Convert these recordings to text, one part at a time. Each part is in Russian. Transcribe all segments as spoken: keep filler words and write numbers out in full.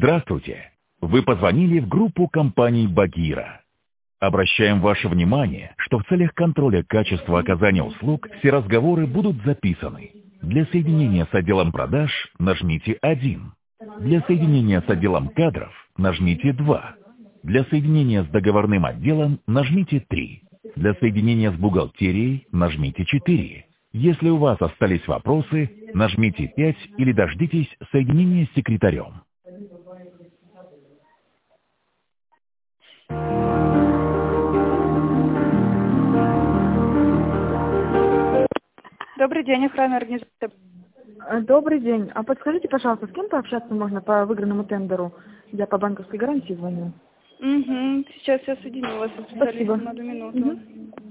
Здравствуйте! Вы позвонили в группу компаний «Багира». Обращаем ваше внимание, что в целях контроля качества оказания услуг все разговоры будут записаны. Для соединения с отделом продаж нажмите один. Для соединения с отделом кадров нажмите два. Для соединения с договорным отделом нажмите три. Для соединения с бухгалтерией нажмите четыре. Если у вас остались вопросы, нажмите пять или дождитесь соединения с секретарем. Добрый день, охрана организация. Добрый день. А подскажите, пожалуйста, с кем пообщаться можно по выигранному тендеру? Я по банковской гарантии звоню. Угу. Сейчас я соединю вас со Спасибо. специалистом на одну минуту. Угу.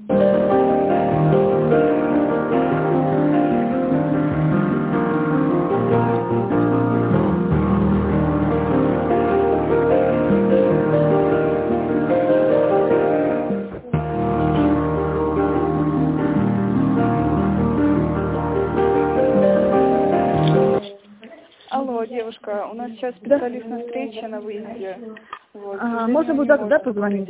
Алло, девушка, у нас сейчас специалист на встрече на выезде. Вот, А, можно будет завтра, да, позвонить?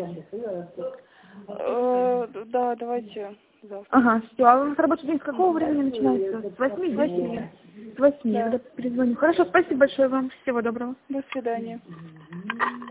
Э, да, давайте завтра. Ага, все. А у вас рабочий день с какого времени начинается? С восьми? С восьми. С восьми, Да. я тогда перезвоню. Хорошо, спасибо большое вам. Всего доброго. До свидания.